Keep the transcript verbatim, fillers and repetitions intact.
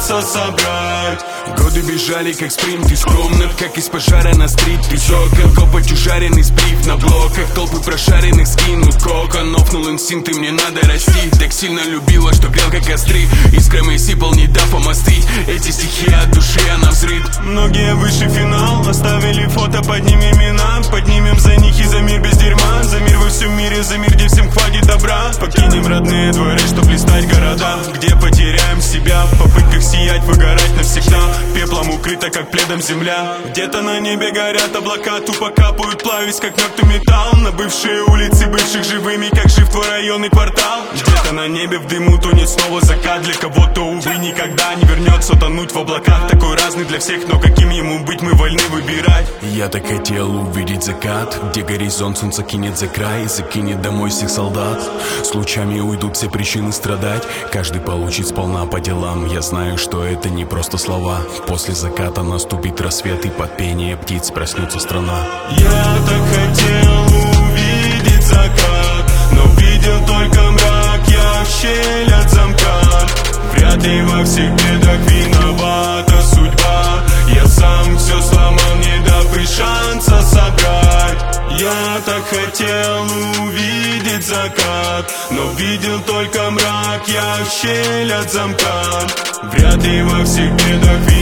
шанса собрать. Годы бежали как спринт из комнат, как из пожара на стрит. Песок, как копоть ужаренный сплив на блоках. Толпы прошаренных скинут кокон. Офнул инстинкт, и мне надо расти. Так сильно любила, что грел как костры. Искрами сыпал, не дав помостыть. Эти стихи от души, а на взрыв. Многие выше финал, оставили фото, поднимем имена. Поднимем за них и за мир без дерьма. За мир во всем мире, за мир, где всем хватит добра. Покинем родные дворы, чтоб листать города, где потеряем себя в попытках сиять, выгорать навсегда. Пеплом укрыта, как пледом земля. Где-то на небе горят облака, тупо капают, плавясь, как мертвый металл. На бывшие улицы, бывших живыми, как жив твой районный квартал. Где-то на небе в дыму тонет снова закат. Для кого-то, увы, никогда не вернется тонуть в облаках. Такой разный для всех, но каким ему быть, мы вольны выбирать. Я так хотел увидеть закат, где горизонт солнца кинет за край, закинет домой всех солдат. С лучами уйдут все причины страдать, каждый получит сполна по делам. Я знаю, что это не просто слова. После заката наступит рассвет, и под пение птиц проснется страна. Я так хотел увидеть закат, но видел только мрак, я в щель от замка. Вряд ли во всех бедах виновата судьба. Я сам все сломал, не дав и шанса собрать. Я так хотел увидеть закат, но видел только мрак, я в щель от замка. Вряд ли во всех бедах